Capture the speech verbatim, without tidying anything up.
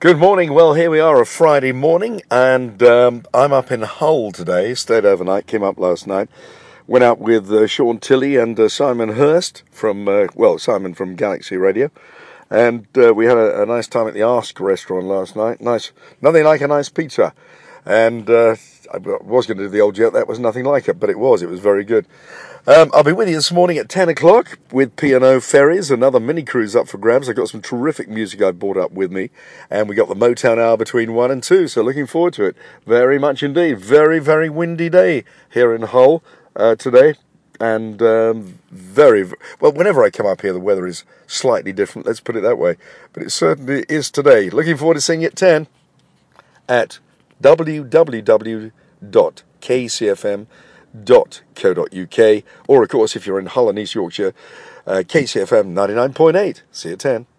Good morning. Well, here we are, a Friday morning, and um, I'm up in Hull today. Stayed overnight, came up last night. Went out with uh, Sean Tilley and uh, Simon Hurst from, uh, well, Simon from Galaxy Radio. And uh, we had a, a nice time at the Ask restaurant last night. Nice, nothing like a nice pizza. And uh, I was going to do the old joke, that was nothing like it, but it was. It was very good. Um, I'll be with you this morning at ten o'clock with P and O Ferries, another mini cruise up for grabs. I've got some terrific music I brought up with me, and we got the Motown Hour between one and two, so looking forward to it very much indeed. Very, very windy day here in Hull uh, today, and um, very, well, whenever I come up here, the weather is slightly different, let's put it that way, but it certainly is today. Looking forward to seeing you at ten at w w w dot k c f m dot co dot u k, or of course if you're in Hull and East Yorkshire, uh, K C F M ninety-nine point eight. See you at ten.